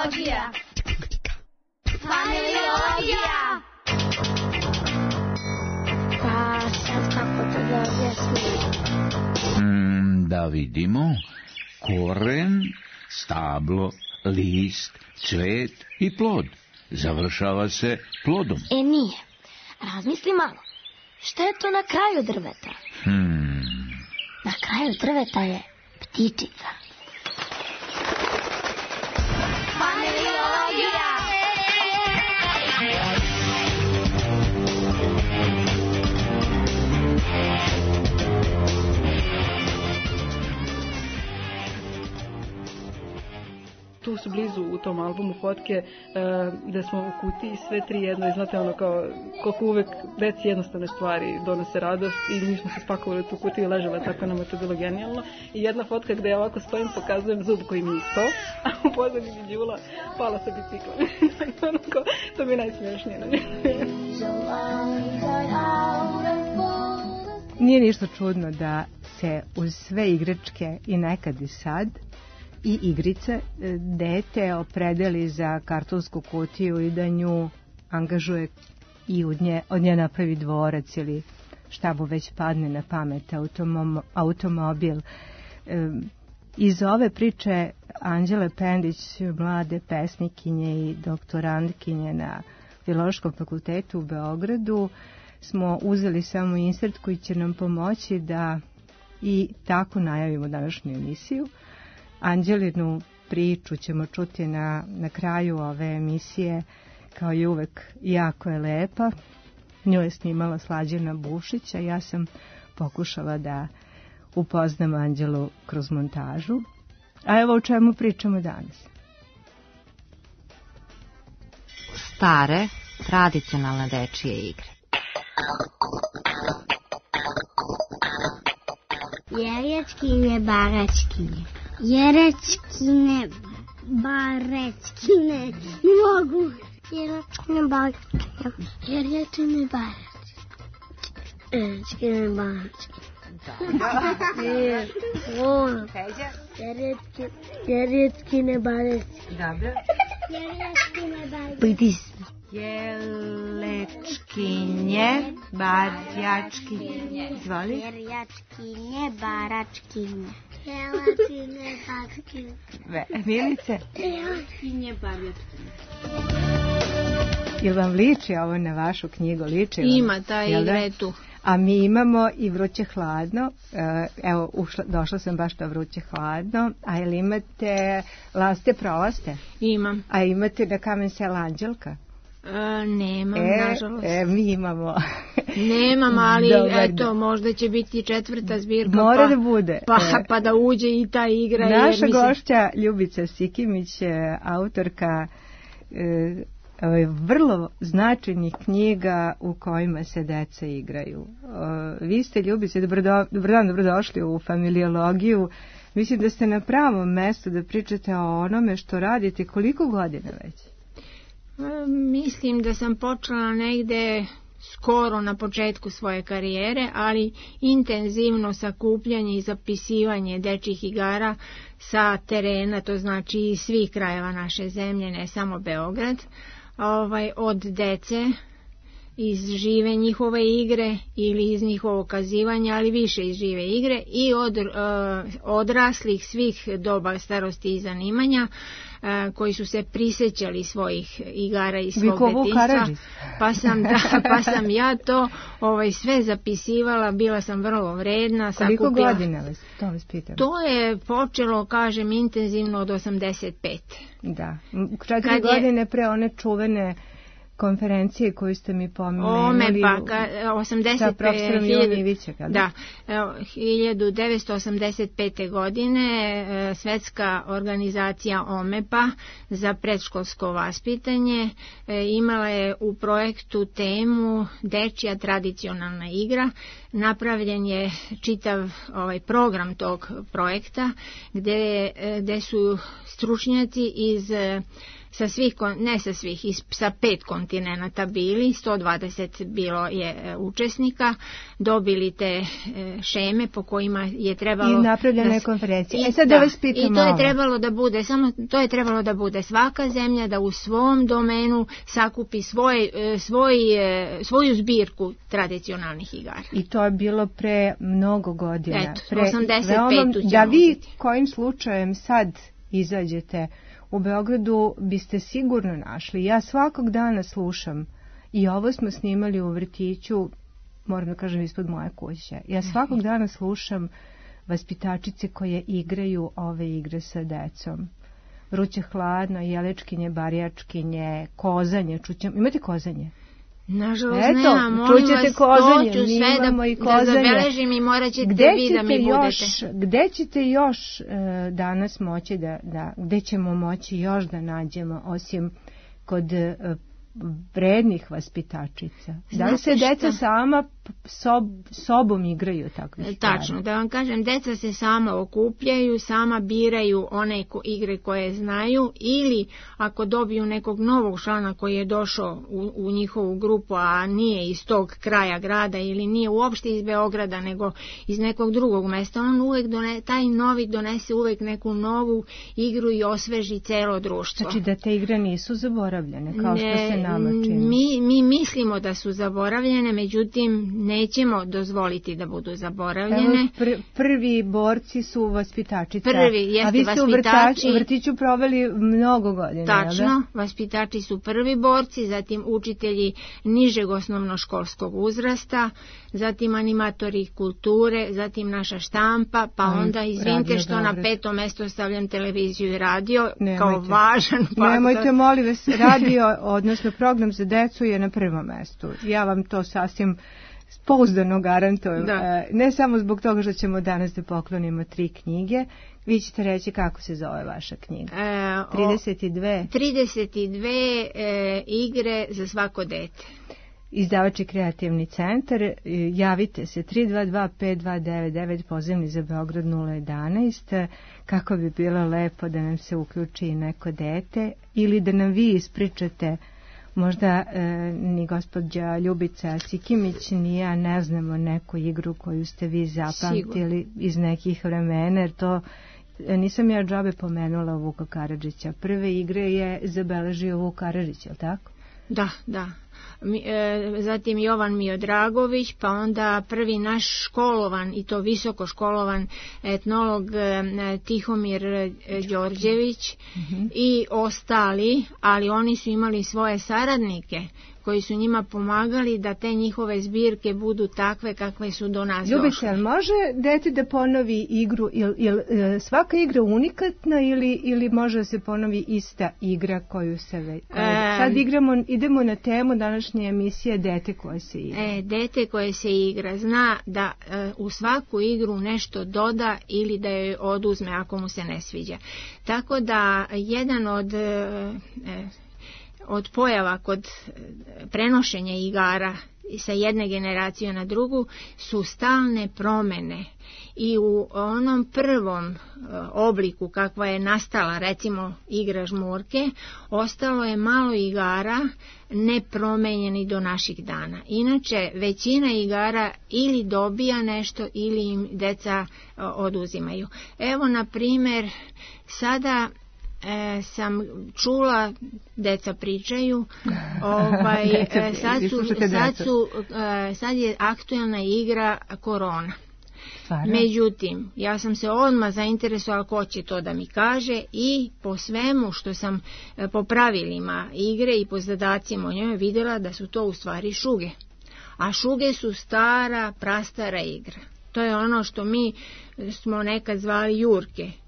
Familiologija. Familiologija. Pa sad kako to da objasnim? Da vidimo. Koren, stablo, list, cvet i plod. Završava se plodom. Nije. Razmisli malo. Šta je to na kraju drveta? Na kraju drveta je ptičica. Familiologija. Tu su blizu u tom albumu fotke gde smo u kutiji sve tri jedno i znate ono kao koliko uvek deci jednostavne stvari donose radost i mi smo se spakovali u tu kutiju i ležala, tako nam je to bilo genijalno. I jedna fotka gde ja ovako stojim, pokazujem zub koji mi je ispao, a u pozadini Đula pala sa biciklom. To mi je najsmešnije na njegu. Nije ništa čudno da se uz sve igračke i nekad i sad i igrice dete opredeli za kartonsku kutiju i da nju angažuje i od nje napravi dvorac ili šta mu već padne na pamet, automobil. Iz ove priče Anđele Pendić, mlade pesnikinje i doktorantkinje na Filološkom fakultetu u Beogradu, smo uzeli samo insert koji će nam pomoći da i tako najavimo današnju emisiju. Anđelinu priču ćemo čuti na kraju ove emisije, kao i uvek jako je lepa. Nju je snimala Slađana Bušić, a ja sam pokušala da upoznam Anđelu kroz montažu. A evo o čemu pričamo danas. Stare, tradicionalne dečije igre. Jerečkinje, baračkinje. Jerečkine, barečkine. Ne mogu. Jerečkine, baračkine. Jerečkine, baračkine. Jerečkine, baračkine. Jerečkine, baračkine. Dobro. Jerečkine, baračkine. Jelečkinje, barjačkinje. Izvoli. Jerjačkinje, baračkinje. Jelečkine, baračkine. Milice? Jelečkinje, baračkine. Jel vam liči ovo na vašu knjigu? Liči vam? Ima, ta igra je tu. A mi imamo i Vruće hladno. Evo, došla sam baš na Vruće hladno. A jel imate Laste prolaste? Imam. A imate na Kamen sela Anđelka? Nemam, nažalost. Mi imamo. Nemam, ali eto, možda će biti četvrta zbirka. Mora da bude. Pa da uđe i ta igra. Naša gošća Ljubica Sikimić, autorka vrlo značajnih knjiga u kojima se deca igraju. Vi ste, Ljubice, dobrodošli u Familiologiju. Mislim da ste na pravom mestu da pričate o onome što radite. Koliko godina već? Mislim da sam počela negde skoro na početku svoje karijere, ali intenzivno sakupljanje i zapisivanje dečjih igara sa terena, to znači iz svih krajeva naše zemlje, ne samo Beograd, od dece, iz žive njihove igre ili iz njihovog kazivanja, ali više iz žive igre, i od odraslih svih doba, starosti i zanimanja, koji su se prisjećali svojih igara iz svog detinjstva, pa sam ja to sve zapisivala, bila sam vrlo vredna. Koliko godina vas, to vas pitam? To je počelo, kažem, intenzivno od 85. Da, 4 godine pre one čuvene konferencije koju ste mi pomenuli sa profesorom Jovanovićem. Da, 1985. godine Svetska organizacija OMEPA za predškolsko vaspitanje imala je u projektu temu dečja tradicionalna igra, napravljen je čitav program tog projekta gde su stručnjaci sa 5 kontinenata bili, 120 bilo je učesnika, dobili te šeme po kojima je trebalo... I napravljena je konferencija. Sad da vas pitam i to je trebalo da bude, to je trebalo da bude svaka zemlja da u svom domenu sakupi svoju zbirku tradicionalnih igara. I to je bilo pre mnogo godina. Eto, 85. Da vi kojim slučajem sad izađete u Beogradu biste sigurno našli. Ja svakog dana slušam, i ovo smo snimali u vrtiću, moram da kažem ispod moje kuće, ja svakog dana slušam vaspitačice koje igraju ove igre sa decom. Vruće hladno, jelečkinje, barjačkinje, kozanje. Imate kozanje? Nažalost nema, molim vas, to ću sve da zabeležim i morat ćete vi da mi budete. Gde ćete još danas moći gde ćemo moći još da nađemo, osim kod vrednih vaspitačica? Da li se deca sama sobom igraju takve stvari? Tačno, da vam kažem, deca se sama okupljaju, sama biraju one igre koje znaju, ili ako dobiju nekog novog člana koji je došao u njihovu grupu, a nije iz tog kraja grada ili nije uopšte iz Beograda nego iz nekog drugog mesta, on uvek taj novi donese uvek neku novu igru i osveži celo društvo. Znači da te igre nisu zaboravljene kao što se nama čini? Mi mislimo da su zaboravljene, međutim nećemo dozvoliti da budu zaboravljene. Evo, prvi borci su vaspitačica. A vi ste u vrtiću proveli mnogo godina. Tačno, vaspitači su prvi borci, zatim učitelji nižeg osnovnoškolskog uzrasta, zatim animatori kulture, zatim naša štampa, pa onda izvinite što na 5. mesto stavljam televiziju i radio kao važan faktor. Nemojte, molim vas, radio, odnosno program za decu je na prvom mestu. Ja vam to sasvim pouzdano garantujem. Ne samo zbog toga što ćemo danas da poklonimo 3 knjige. Vi ćete reći kako se zove vaša knjiga. 32 igre za svako dete. Izdavač je Kreativni centar. Javite se 322-5299, pozivni za Beograd 011, kako bi bilo lepo da nam se uključi neko dete ili da nam vi ispričate. Možda ni gospođa Ljubica Sikimić ni ja ne znamo neku igru koju ste vi zapamtili iz nekih vremena, jer to nisam ja džabe pomenula Vuka Karadžića. Prve igre je zabeležio Vuk Karadžić, je li tako? Da. Zatim Jovan Miodragović, pa onda prvi naš školovan, i to visoko školovan etnolog Tihomir Đorđević i ostali, ali oni su imali svoje saradnike koji su njima pomagali da te njihove zbirke budu takve kakve su do nas došle. Ljubica, može dete da ponovi igru, ili svaka igra unikatna ili može da se ponovi ista igra koju se sad idemo na temu današnje emisije dete koje se igra. Dete koje se igra zna da u svaku igru nešto doda ili da joj oduzme ako mu se ne sviđa. Tako da jedan od pojava kod prenošenja igara sa jedne generacije na drugu su stalne promene i u onom prvom obliku kakva je nastala, recimo igra žmurke, ostalo je malo igara nepromenjeni do naših dana. Inače, većina igara ili dobija nešto ili im deca oduzimaju. Evo, na primjer, sada sam čula, deca pričaju, sad je aktuelna igra korona. Međutim, ja sam se odmah zainteresovala ko će to da mi kaže i po svemu što sam po pravilima igre i po zadacima o njoj vidjela da su to u stvari šuge. A šuge su prastara igra. To je ono što mi smo nekad zvali jurke.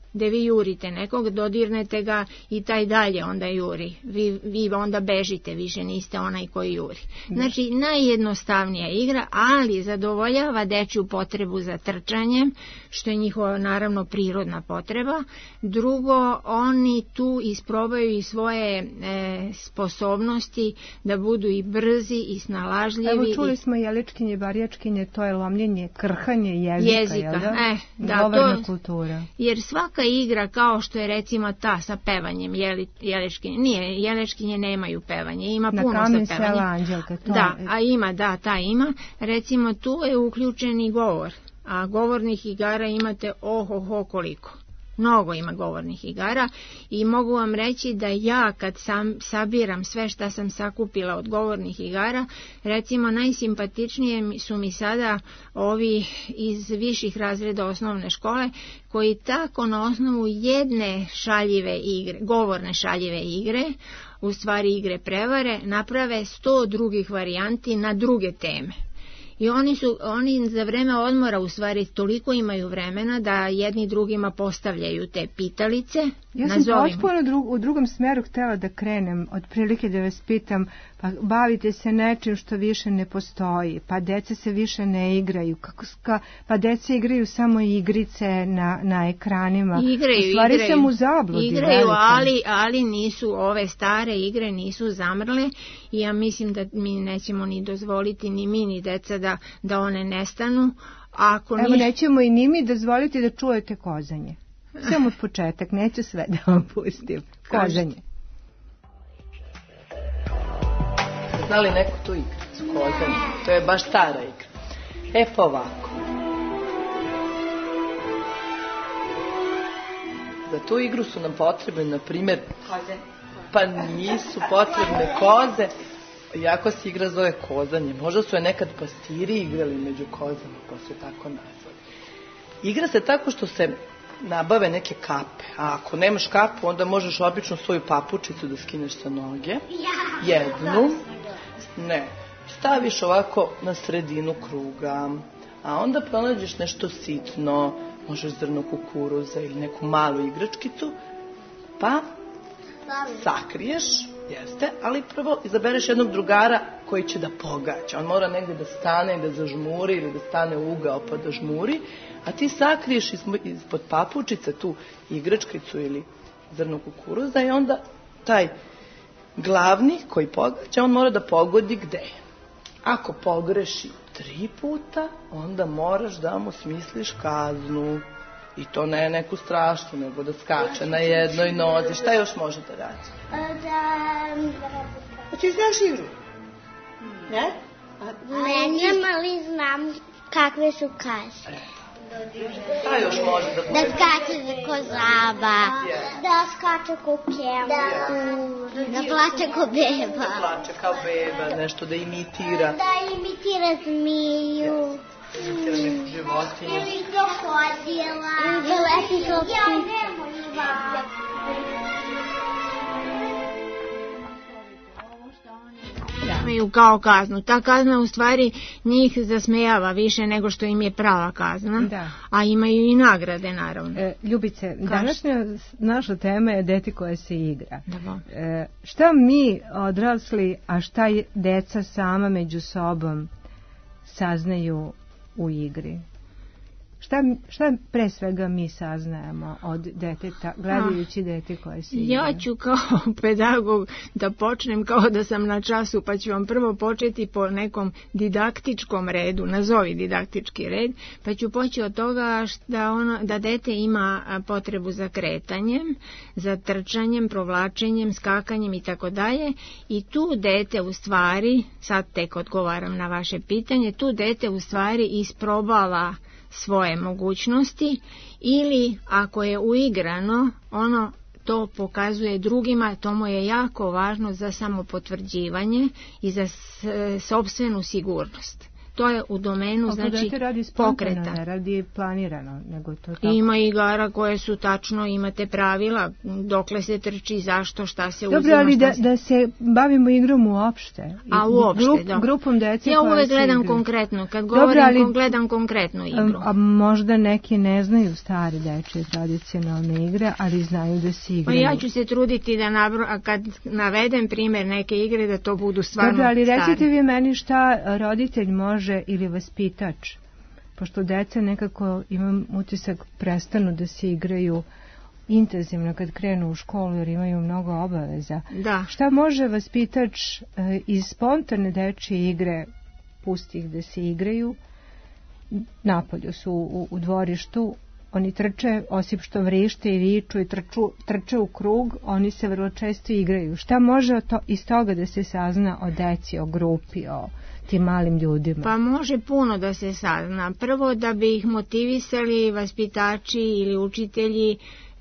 gde vi jurite nekog, dodirnete ga i taj dalje onda juri. Vi onda bežite, više niste onaj koji juri. Znači, najjednostavnija igra, ali zadovoljava dečju potrebu za trčanjem, što je njihova naravno prirodna potreba. Drugo, oni tu isprobaju i svoje sposobnosti da budu i brzi i snalažljivi. Evo čuli smo jeličkinje i barjačkinje, to je lomljenje, krhanje jezika. Govorna kultura. Jer svaka igra, kao što je recimo ta sa pevanjem, jelečkinje, nije, jelečkinje nemaju pevanje, ima puno sa pevanjem. Na kamen sela Anđelka, to da, a ima, da, ta ima. Recimo tu je uključen i govor, a govornih igara imate koliko. Mnogo ima govornih igara i mogu vam reći da ja kad sabiram sve šta sam sakupila od govornih igara, recimo najsimpatičnije su mi sada ovi iz viših razreda osnovne škole koji tako na osnovu jedne šaljive igre, govorne šaljive igre, u stvari igre prevare, naprave 100 drugih varijanti na druge teme. I oni za vreme odmora u stvari toliko imaju vremena da jedni drugima postavljaju te pitalice. Ja sam potpuno u drugom smeru htjela da krenem, otprilike da vas pitam, pa bavite se nečim što više ne postoji, pa deca se više ne igraju, pa deca igraju samo igrice na ekranima. Igraju, u stvari sam u zabludi. Igraju, ali nisu, ove stare igre nisu zamrle i ja mislim da mi nećemo ni dozvoliti ni mi ni deca da one nestanu. Evo nećemo i ni mi dozvoliti da čujete kozanje. Samo početak, neću sve da vam pustim. Kozanje. Znali neko tu igricu, kozanje? To je baš stara igra. Pa ovako. Za tu igru su nam potrebne, na primjer, koze. Pa nisu potrebne koze, jako se igra zove kozanje. Možda su je nekad pastiri igrali među kozama, pa su je tako nazvali. Igra se tako što se nabave neke kape, a ako nemaš kapu, onda možeš obično svoju papučicu da skineš sa noge, jednu, staviš ovako na sredinu kruga, a onda pronađeš nešto sitno, možeš zrno kukuruza ili neku malu igračkicu, pa sakriješ, ali prvo izabereš jednog drugara koji će da pogađa. On mora negdje da stane i da zažmuri ili da stane u ugao pa da žmuri, a ti sakriješ ispod papučice tu igračkicu ili zrno kukuruza i onda taj glavni koji pogađa, on mora da pogodi gde je. Ako pogreši 3 puta, onda moraš da mu smisliš kaznu. I to ne neku strašnu, nego da skače na jednoj nozi. Šta još može da radi? A ti znaš igru? Ne? Ne znam, ali znam kakve su kazne. Šta još može da bude? Da skače ko žaba, da skače ko kenguru, da plače ko beba. Da plače kao beba, nešto da imitira. Da imitira zmiju. Imitira neku životinju. Ili krokodila. Ili da leti kao ptica. Imaju kao kaznu. Ta kazna u stvari njih zasmejava više nego što im je prava kazna, a imaju i nagrade naravno. Ljubice, današnja naša tema je dete koje se igra. Šta mi odrasli, a šta deca sama među sobom saznaju u igri? Šta pre svega mi saznajemo od deteta, gledajući dete koje se igra? Ja ću kao pedagog da počnem kao da sam na času, pa ću vam prvo početi po nekom didaktičkom redu, nazovi didaktički red, pa ću poći od toga da dete ima potrebu za kretanjem, za trčanjem, provlačenjem, skakanjem i tako dalje, i tu dete u stvari, sad tek odgovaram na vaše pitanje, tu dete u stvari isprobava svoje mogućnosti ili ako je uigrano, ono to pokazuje drugima, to mu je jako važno za samopotvrđivanje i za sopstvenu sigurnost. to je u domenu, znači, pokreta. Ne radi planirano, nego to tako. Ima igara koje su tačno, imate pravila, dokle se trči, zašto, šta se uzima. Dobro, ali da se bavimo igrom uopšte. A uopšte, grupom dece. Ja uvek gledam konkretno, kad govorim, gledam konkretnu igru. A možda neki ne znaju stare dečje tradicionalne igre, ali znaju da se igraju. Pa ja ću se truditi da kad navedem primjer neke igre, da to budu stvarno stari. Dobro, ali recite vi vi meni šta roditelj može ili vaspitač, pošto deca nekako, imam utisak, prestanu da se igraju intenzivno kad krenu u školu jer imaju mnogo obaveza. Da. Šta može vaspitač iz spontane dečje igre, pusti ih da se igraju, napolju su u dvorištu, oni trče, osim što vrište i viču i trče u krug, oni se vrlo često igraju. Šta može iz toga da se sazna o deci, o grupi, o tim malim ljudima? Pa može puno da se sazna. Prvo, da bi ih motivisali vaspitači ili učitelji,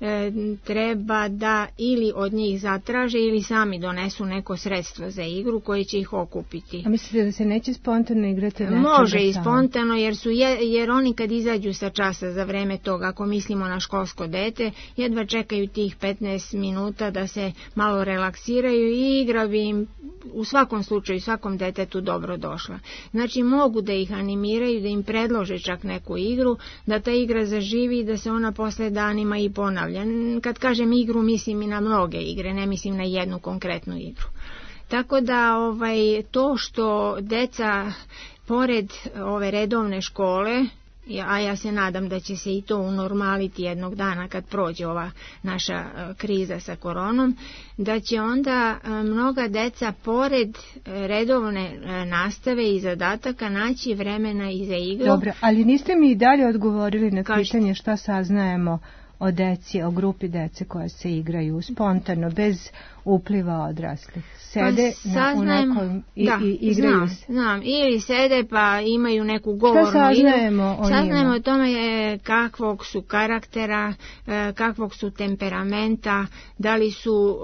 treba da ili od njih zatraže ili sami donesu neko sredstvo za igru koje će ih okupiti. A mislite da se neće spontano igrati? Može i spontano, jer oni kad izađu sa časa za vreme toga, ako mislimo na školsko dete, jedva čekaju tih 15 minuta da se malo relaksiraju i igra bi im u svakom slučaju, svakom detetu dobro došla. Znači mogu da ih animiraju, da im predlože čak neku igru, da ta igra zaživi i da se ona posle danima i ponavlja. Kad kažem igru, mislim i na mnoge igre, ne mislim na jednu konkretnu igru. Tako da to što deca pored ove redovne škole, a ja se nadam da će se i to unormaliti jednog dana kad prođe ova naša kriza sa koronom, da će onda mnoga deca pored redovne nastave i zadataka naći vremena i za igru. Dobro, ali niste mi i dalje odgovorili na pitanje šta saznajemo o deci, o grupi dece koje se igraju spontano, bez upliva odraslih. Sede u nekom i igraju se. Znam, ili sede pa imaju neku govornu igru. Šta saznajemo o njima? Saznajemo o tome kakvog su karaktera, kakvog su temperamenta, da li su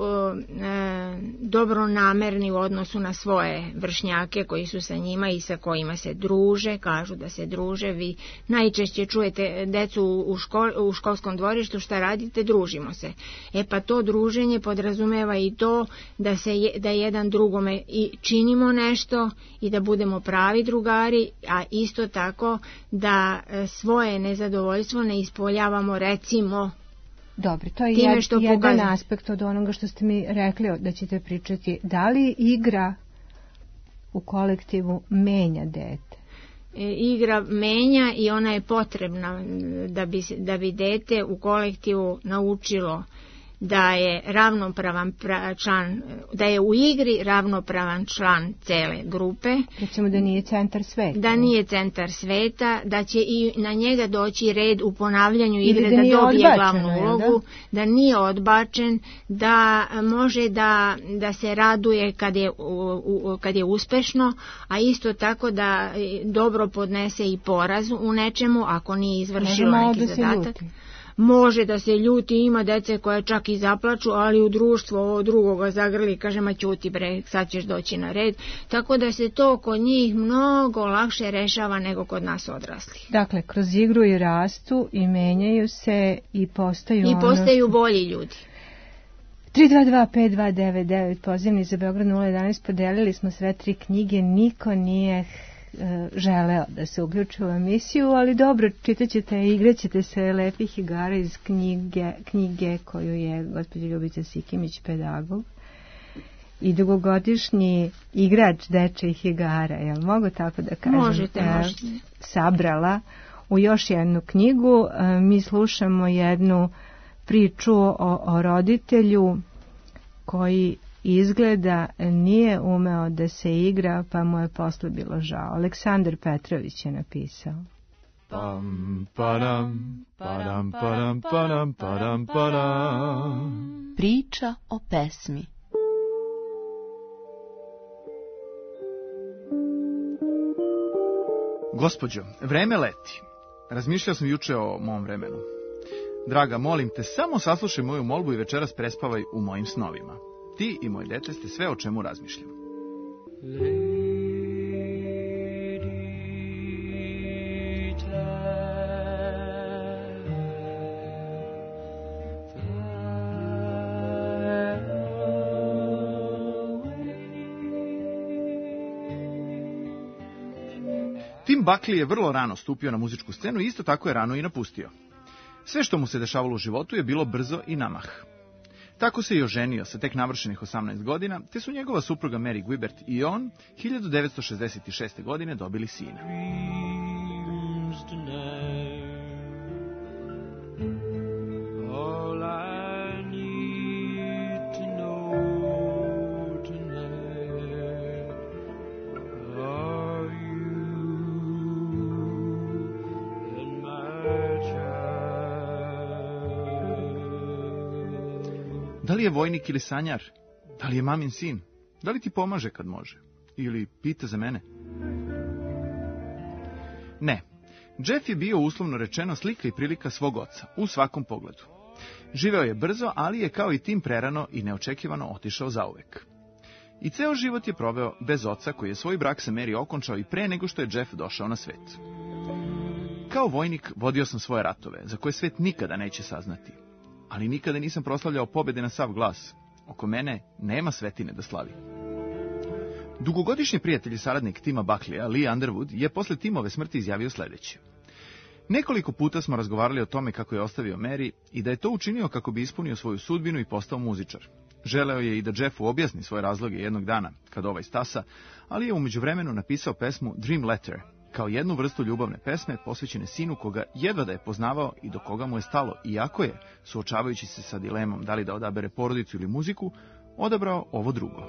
dobro namerni u odnosu na svoje vršnjake koji su sa njima i sa kojima se druže, kažu da se druže. Vi najčešće čujete decu u školskom dvorištu, šta radite, družimo se. Pa to druženje podrazumeva i to da jedan drugome i činimo nešto i da budemo pravi drugari, a isto tako da svoje nezadovoljstvo ne ispoljavamo, recimo. Dobro, to je jedan aspekt od onoga što ste mi rekli da ćete pričati. Da li igra u kolektivu menja dete? Igra menja i ona je potrebna da bi dete u kolektivu naučilo da je ravnopravan član, da je u igri ravnopravan član cele grupe. Recimo da nije centar sveta. Da nije centar sveta, da će i na njega doći red u ponavljanju igre, da dobije glavnu ulogu, da nije odbačen, da može da se raduje kad je uspešno, a isto tako da dobro podnese i poraz u nečemu ako nije izvršilo neki zadatak. Može da se ljuti, ima dece koje čak i zaplaču, ali u društvu ovo drugoga zagrli, kaže, ma ćuti bre, sad ćeš doći na red. Tako da se to kod njih mnogo lakše rešava nego kod nas odraslih. Dakle, kroz igru i rastu i menjaju se i postaju bolji ljudi. 322-5299, pozivni za Beograd 011, podelili smo sve 3 knjige, niko nije želeo da se uključi u emisiju, ali dobro, čitat ćete i igraćete se lepih igara iz knjige koju je gospođa Ljubica Sikimić, pedagog i dugogodišnji igrač dečjih igara, jel mogu tako da kažem? Možete. Sabrala u još jednu knjigu. Mi slušamo jednu priču o roditelju koji izgleda nije umeo da se igra, pa mu je posle bilo žao. Aleksandar Petrović je napisao. Priča o pesmi. Gospođo, vreme leti. Razmišljao sam juče o mom vremenu. Draga, molim te, samo saslušaj moju molbu i večeras prespavaj u mojim snovima. Ti i moje dete ste sve o čemu razmišljam. Lady Tim Buckley je vrlo rano stupio na muzičku scenu i isto tako je rano i napustio. Sve što mu se dešavalo u životu je bilo brzo i namah. Tako se i oženio sa tek navršenih 18 godina, te su njegova supruga Mary Guibert i on 1966. godine dobili sina. Da li je vojnik ili sanjar? Da li je mamin sin? Da li ti pomaže kad može? Ili pita za mene? Ne. Jeff je bio uslovno rečeno slika i prilika svog oca, u svakom pogledu. Živeo je brzo, ali je kao i Tim prerano i neočekivano otišao zauvek. I ceo život je proveo bez oca, koji je svoj brak sa Mary okončao i pre nego što je Jeff došao na svet. Kao vojnik vodio sam svoje ratove, za koje svet nikada neće saznati. Ali nikada nisam proslavljao pobjede na sav glas. Oko mene nema svetine da slavi. Dugogodišnji prijatelj i saradnik Tima Buckleya, Lee Underwood, je posle Timove smrti izjavio sljedeće. Nekoliko puta smo razgovarali o tome kako je ostavio Mary i da je to učinio kako bi ispunio svoju sudbinu i postao muzičar. Želeo je i da Jeffu objasni svoje razloge jednog dana, kad ovaj stasa, ali je u međuvremenu napisao pesmu Dream Letter, kao jednu vrstu ljubavne pesme posvećene sinu koga jedva da je poznavao i do koga mu je stalo, iako je, suočavajući se sa dilemom da li da odabere porodicu ili muziku, odabrao ovo drugo.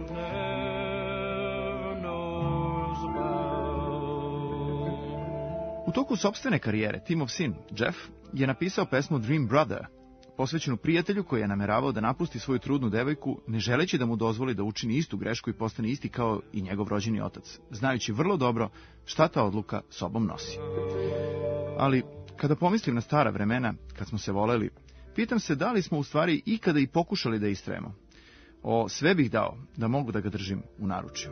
U toku sopstvene karijere, Timov sin, Jeff, je napisao pesmu Dream Brother, posvećenu prijatelju koji je nameravao da napusti svoju trudnu devojku, ne želeći da mu dozvoli da učini istu grešku i postane isti kao i njegov rođeni otac, znajući vrlo dobro šta ta odluka sobom nosi. Ali, kada pomislim na stara vremena, kad smo se voleli, pitam se da li smo u stvari ikada i pokušali da istrajemo. Sve bih dao da mogu da ga držim u naručju.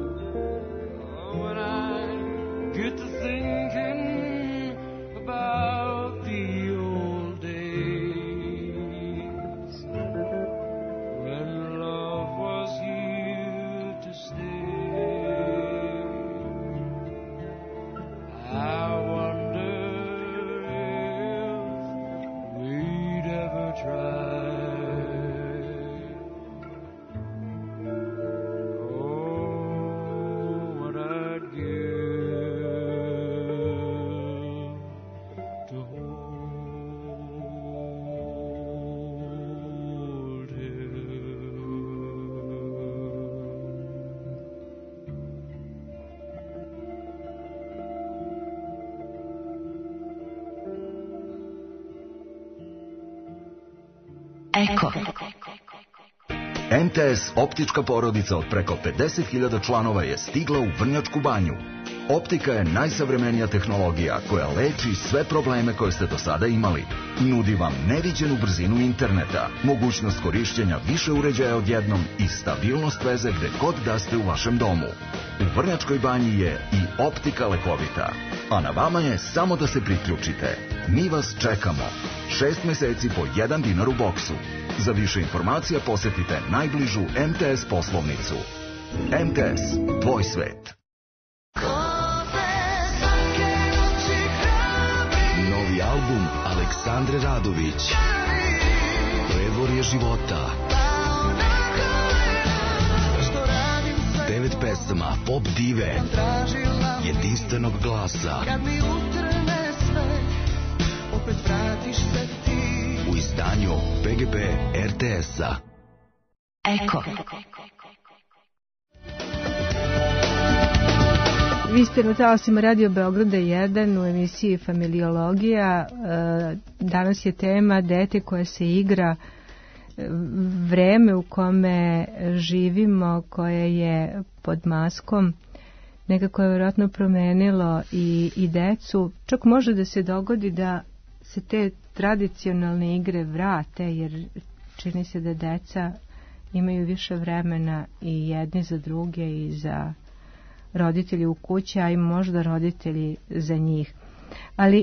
Eko. MTS optička porodica od preko 50.000 članova je stigla u Vrnjačku Banju. Optika je najsavremenija tehnologija koja leči sve probleme koje ste do sada imali. Nudi vam neviđenu brzinu interneta, mogućnost korišćenja više uređaja odjednom i stabilnost veze gde god da ste u vašem domu. U Vrnjačkoj Banji je i optika lekovita, a na vama je samo da se priključite. Mi vas čekamo. 6 meseci po $1 u boksu. Za više informacija posetite najbližu MTS poslovnicu. MTS, tvoj svet. Novi album Aleksandre Radović. Predvorje života. 9 pesama pop dive, jedinstvenog glasa. U izdanju PGP RTS-a. Eko. Vi ste na talasima Radio Beograda 1 u emisiji Familiologija. Danas je tema dete koje se igra, vreme u kome živimo, koje je pod maskom, nekako je vjerojatno promenilo i decu. Čak može da se dogodi da se te tradicionalne igre vrate, jer čini se da deca imaju više vremena i jedni za druge i za roditelji u kući, a i možda roditelji za njih. Ali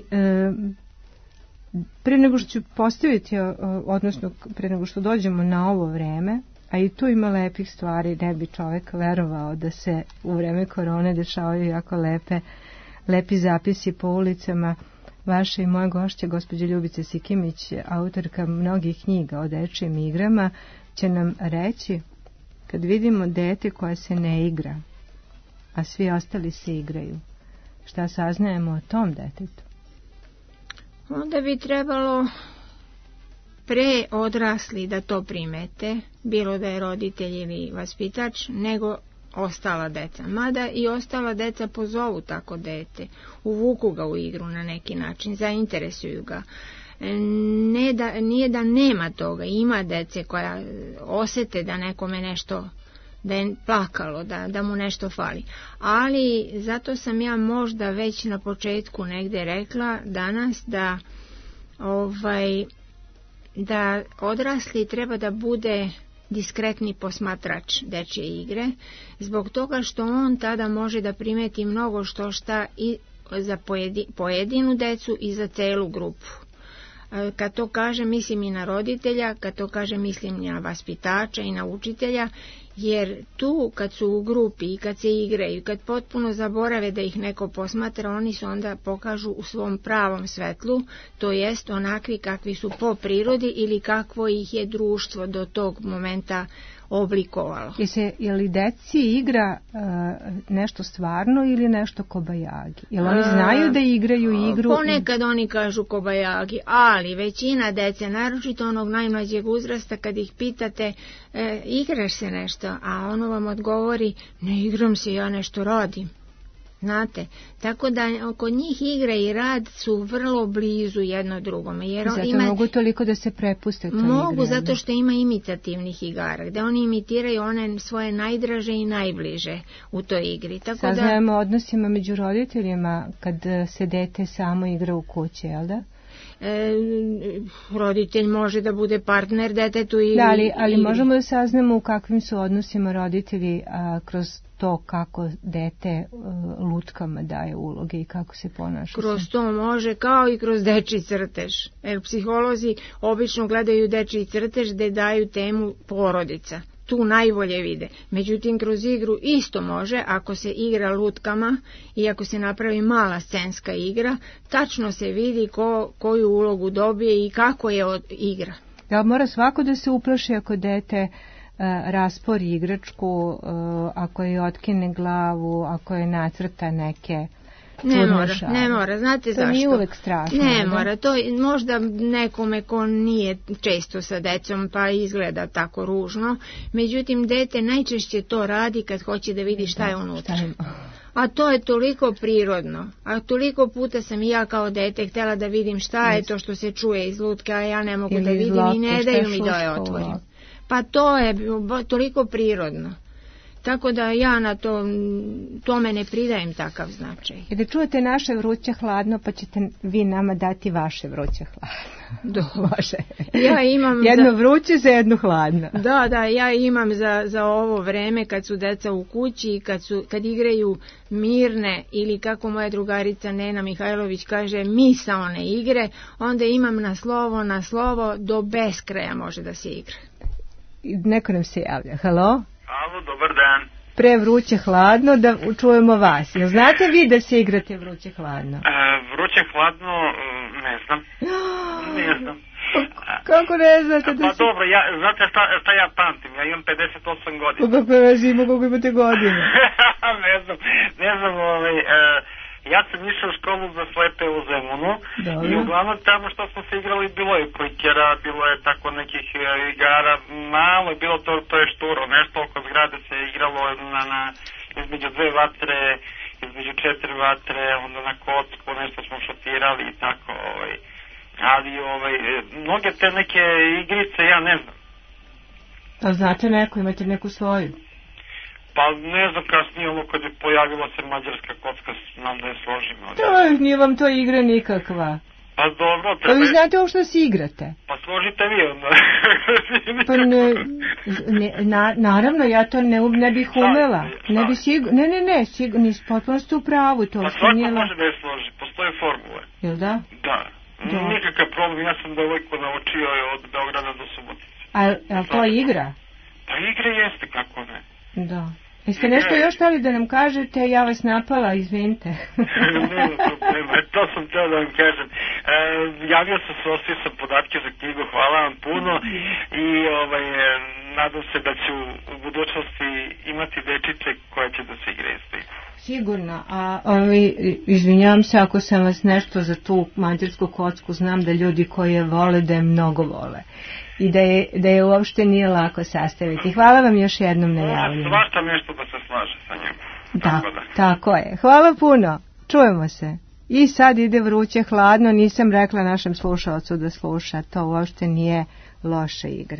pre nego što ću postaviti, odnosno pre nego što dođemo na ovo vreme, a i tu ima lepih stvari, ne bi čovjek verovao da se u vreme korone dešavaju jako lepe lepi zapisi po ulicama. Vaša i moja gošća, gospođa Ljubica Sikimić, autorka mnogih knjiga o dečijim igrama, će nam reći, kad vidimo dete koje se ne igra, a svi ostali se igraju, šta saznajemo o tom detetu? Onda bi trebalo pre odrasli da to primete, bilo da je roditelj ili vaspitač, nego ostala deca. Mada i ostala deca pozovu tako dete, uvuku ga u igru na neki način, zainteresuju ga. Nije da nema toga, ima dece koja osete da nekome nešto, da je plakalo, da mu nešto fali. Ali zato sam ja možda već na početku negde rekla danas da odrasli treba da bude diskretni posmatrač dečje igre, zbog toga što on tada može da primeti mnogo šta i za pojedinu decu i za celu grupu. Kad to kažem, mislim i na roditelja, kad to kažem, mislim i na vaspitača i na učitelja, jer tu kad su u grupi i kad se igraju, kad potpuno zaborave da ih neko posmatra, oni se onda pokažu u svom pravom svetlu, to jest onakvi kakvi su po prirodi ili kakvo ih je društvo do tog momenta oblikovalo. Je li deci igra nešto stvarno ili nešto kobajagi? Jel oni znaju da igraju igru? Ponekad oni kažu kobajagi, ali većina dece, naročito onog najmlađeg uzrasta, kad ih pitate igraš se nešto, a ono vam odgovori ne igram se, ja nešto radim. Znate, tako da kod njih igra i rad su vrlo blizu jedno drugome. Jer zato mogu toliko da se prepuste to igre. Mogu, zato što ima imitativnih igara, gde oni imitiraju one svoje najdraže i najbliže u toj igri. Saznajemo odnosima među roditeljima kad se dete samo igra u kući, jel da? Roditelj može da bude partner detetu ili... Da, ali možemo da saznamo u kakvim su odnosima roditelji kroz to kako dete lutkama daje uloge i kako se ponaša. Kroz to može, kao i kroz dečiji crtež. Psiholozi obično gledaju dečiji crtež gde daju temu porodica. Tu najbolje vide. Međutim, kroz igru isto može, ako se igra lutkama i ako se napravi mala scenska igra, tačno se vidi koju ulogu dobije i kako je od igra. Da, mora svako da se uplaši ako dete raspori igračku, ako je otkine glavu, ako je nacrta neke... Ne mora, znate zašto? To nije uvek strašno. Ne mora, to možda nekome ko nije često sa decom pa izgleda tako ružno, međutim dete najčešće to radi kad hoće da vidi šta je unutra. A to je toliko prirodno, a toliko puta sam i ja kao dete htjela da vidim šta je to što se čuje iz lutke, a ja ne mogu da vidim i ne daju mi da je otvorim. Pa to je toliko prirodno. Tako da ja na tome ne pridajem takav značaj. I da čujete naše vruće hladno, pa ćete vi nama dati vaše vruće hladno. Može. Ja imam jedno vruće za jedno hladno. Da, ja imam za ovo vreme kad su deca u kući i kad igraju mirne ili kako moja drugarica Nena Mihajlović kaže misaone igre, onda imam na slovo do beskraja može da se igra. Neko nam se javlja. Halo? Alo, dobar dan. Pre vruće hladno da čujemo vas. Jel znate vi da se igrate vruće hladno? Vruće hladno, ne znam. Kako ne znate? Pa dobro, znate šta ja pamtim? Ja imam 58 godina. Kako vas ima, koliko imate godina? ne znam, ja sam išao u školu za slepe u Zemunu i uglavnom tamo što smo se igrali bilo je klikera, bilo je tako nekih igara, malo je bilo to je šturo, nešto oko zgrade se igralo između 2 vatre, između 4 vatre, onda na kocku, nešto smo šatirali i tako, ali mnoge te neke igrice ja ne znam. A znate neko, imate neku svoju? Pa ne znam, kasnije ovo kad je pojavila se mađarska kocka, znam da je složimo. Nije vam to igra nikakva. Pa dobro, treba... Pa vi znate ovo što se igrate? Pa složite vi onda. Pa naravno, ja to ne bih umela. Ne, potpuno ste u pravu. Pa svako može da je složi, postoje formule. Jel da? Da. Nikakav problem, ja sam devojku naučio od Beograda do Subotice. A to igra? Pa igra jeste, kako ne. Da. Jeste nešto još htjeli da nam kažete? Ja vas napala, izvinite. To sam htio da vam kažem. Javio sam se ostavio sam podatke za knjigu, hvala vam puno i nadam se da ću u budućnosti imati dečice koje će da se igraju s tim. Sigurno, a izvinjavam se ako sam vas nešto za tu mađarsku kocku, znam da ljudi koji je vole, da je mnogo vole. I da je uopšte nije lako sastaviti. Hvala vam još jednom na javljanju. Svašta nešto da se slaže sa njim. Da, tako je. Hvala puno. Čujemo se. I sad ide vruće hladno, nisam rekla našem slušalcu da sluša, to uopšte nije loša igra.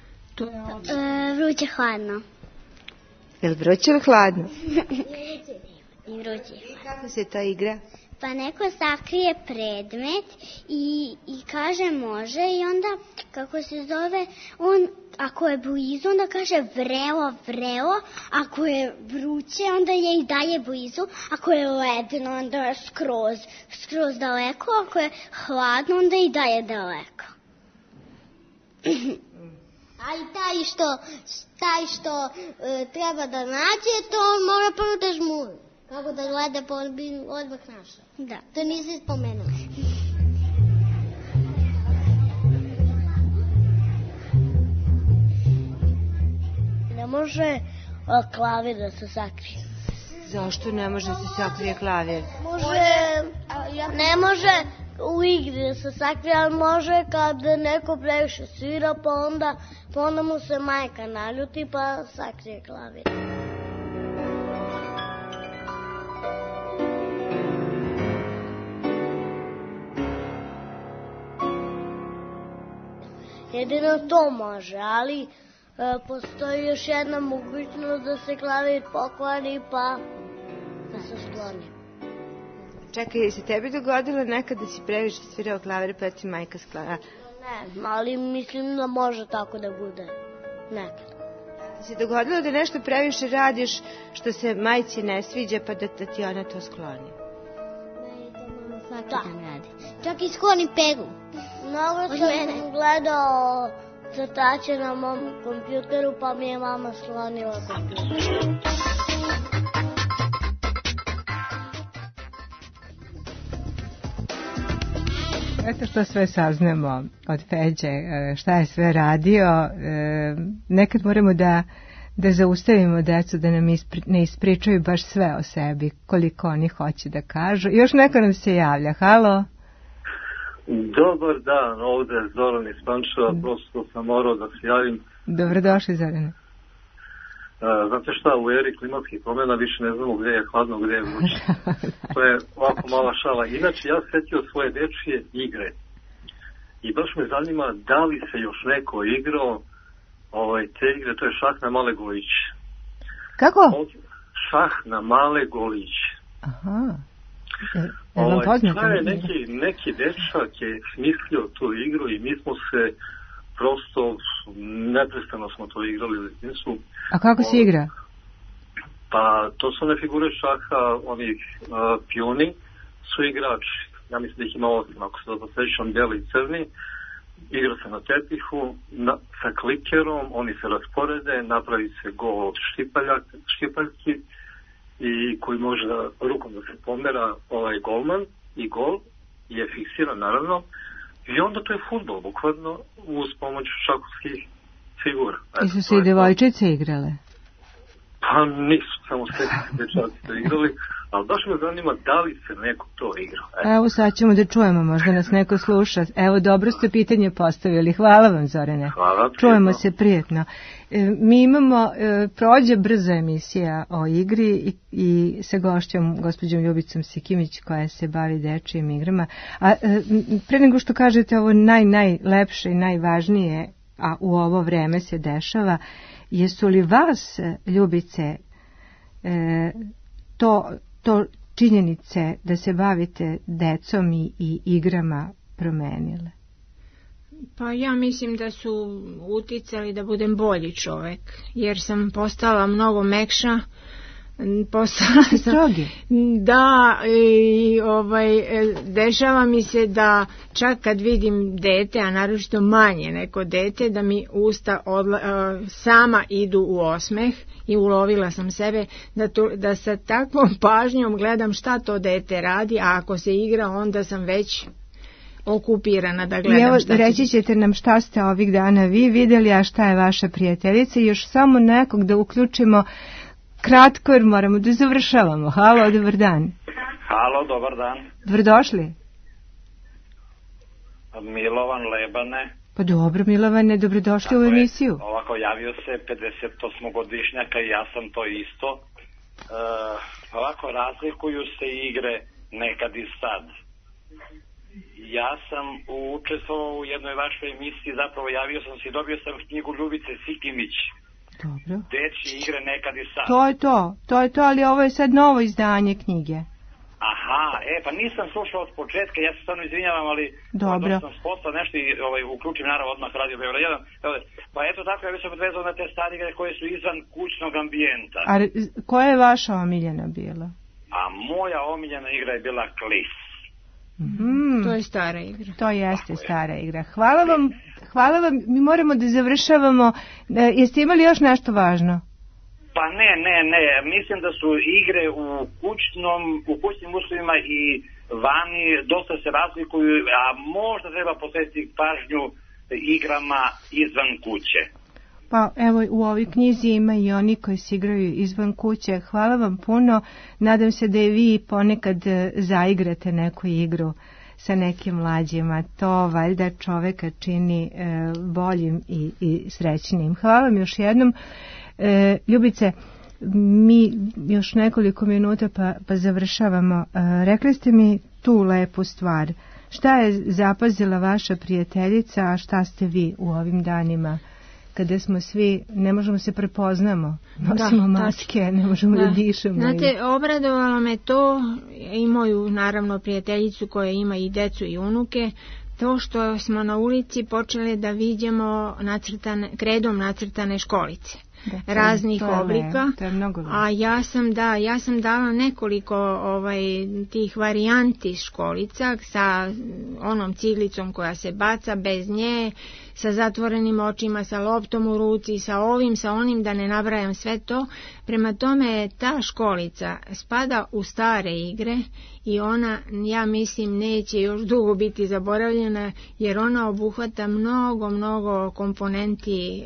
Vruće hladno. Je li vruće ili hladno? I vruće. Kako se ta igra? Pa neko sakrije predmet i kaže može i onda kako se zove on ako je blizu onda kaže vrelo, vrelo, ako je vruće onda je i daje blizu, ako je ledeno onda je skroz daleko, ako je hladno onda i daje daleko. A i taj što treba da nađe, to on mora prvo da žmuri. Kako da gleda, pa on bi odmah našao. Da. To nisi spomenuo. Ne može klavir da se sakrije. Zašto ne može da se sakrije klavir? Ne može u igri da se sakrije, ali može kad neko previše svira, pa onda mu se majka naljuti pa sakrije klavir. Jedino to može, ali postoji još jedna mogućnost da se klavir pokvari pa da se skloni. Čekaj, se tebi dogodilo nekad da si previše svirao klavir pa ti majka sklona? Ne, ali mislim da može tako da bude nekad. Ti se dogodilo da nešto previše radiš što se majci ne sviđa pa da ti ona to skloni? Da. Čak i skloni peglu. Mnogo sam gledao crtače na mom kompjuteru, pa mi je mama slonila kompjuter. Eto što sve saznamo od Feđe, šta je sve radio. Nekad moramo da zaustavimo decu da nam ne ispričaju baš sve o sebi, koliko oni hoće da kažu. Još neko nam se javlja. Halo? Dobar dan, ovdje je Zoran iz Pančeva, prosto sam morao da se javim. Dobrodošli, Zorane. Znate šta, u eri klimatskih promjena više ne znamo gdje je hladno, gdje je vruće. To je ovako mala šala. Inače, ja setio svoje dečije igre. I baš me zanima da li se još neko igrao te igre, to je šah na male goliće. Kako? Šah na male goliće. Aha. Neki dečak je smislio tu igru i mi smo se prosto neprestano smo to igrali. A kako se igra? Pa to su one figure šaha, oni pioni su igrači. Ja mislim da ih ima 8, ako se dobro sećam, bijeli i crni. Igra se na tepihu, sa klikerom, oni se rasporede, napravi se gol od štipaljki i koji može rukom da se pomera golman i gol je fiksiran naravno i onda to je fudbal bukvalno uz pomoć šahovskih figura. I su se i devojčice igrale? Pa nisu, samo sve dečaci igrali, ali baš me zanima da li se neko to igra. Evo sad ćemo da čujemo, možda nas neko sluša. Evo, dobro ste pitanje postavili. Hvala vam, Zorane. Hvala. Čujemo se prijetno. Mi imamo, prođe brza emisija o igri i sa gošćom, gospođom Ljubicom Sikimić, koja se bavi dečijim igrama. A pre nego što kažete ovo najlepše i najvažnije, a u ovo vreme se dešava, jesu li vas, Ljubice, to činjenice da se bavite decom i igrama promenile? Pa ja mislim da su uticali da budem bolji čovek, jer sam postala mnogo mekša, postala sam... Da, dešava mi se da čak kad vidim dete, a naročito manje neko dete, da mi usta sama idu u osmeh i ulovila sam sebe da sa takvom pažnjom gledam šta to dete radi, a ako se igra onda sam već okupirana da gledam. Evo, reći ćete nam šta ste ovih dana vi vidjeli, a šta je vaša prijateljica. Još samo nekog da uključimo kratko jer moramo da završavamo. Halo, dobar dan. Halo, dobar dan. Dobrodošli. Milovan Lebane. Pa dobro, Milovane, dobrodošli u emisiju. Ovako, javio se 58-godišnjaka i ja sam to isto. Ovako, razlikuju se igre nekad i sad. Ja sam učestvovao u jednoj vašoj emisiji, zapravo javio sam se i dobio sam knjigu Ljubice Sikimić. Dobro. Dečje igre nekad i sad. To je to, ali ovo je sad novo izdanje knjige. Aha, pa nisam slušao od početka, ja se stvarno izvinjavam, ali dobro. Sam spostao nešto i uključim naravno odmah Radio Beograd 1. Pa eto tako, ja bih se podvezao na te stare igre koje su izvan kućnog ambijenta. A koja je vaša omiljena bila? A moja omiljena igra je bila Klis. To je stara igra. To jeste stara igra. Hvala vam, mi moramo da završavamo. Jeste imali još nešto važno? Pa ne, mislim da su igre u kućnim uslovima i vani dosta se razlikuju, a možda treba posvetiti pažnju igrama izvan kuće. Pa evo, u ovoj knjizi ima i oni koji se igraju izvan kuće. Hvala vam puno. Nadam se da i vi ponekad zaigrate neku igru sa nekim mlađima. To valjda čoveka čini boljim i srećnijim. Hvala vam još jednom. Ljubice, mi još nekoliko minuta pa završavamo. Rekli ste mi tu lepu stvar. Šta je zapazila vaša prijateljica, a šta ste vi u ovim danima? Kada smo svi, ne možemo se prepoznamo, nosimo maske, ne možemo da dišemo. Znate, obradovalo me to i moju naravno prijateljicu koja ima i decu i unuke, to što smo na ulici počeli da viđemo kredom nacrtane školice. Raznih oblika, a ja sam dala nekoliko tih varijanti školica sa onom ciglicom koja se baca bez nje, sa zatvorenim očima, sa loptom u ruci, sa ovim, sa onim, da ne nabrajam sve to. Prema tome ta školica spada u stare igre i ona, ja mislim, neće još dugo biti zaboravljena, jer ona obuhvata mnogo komponenti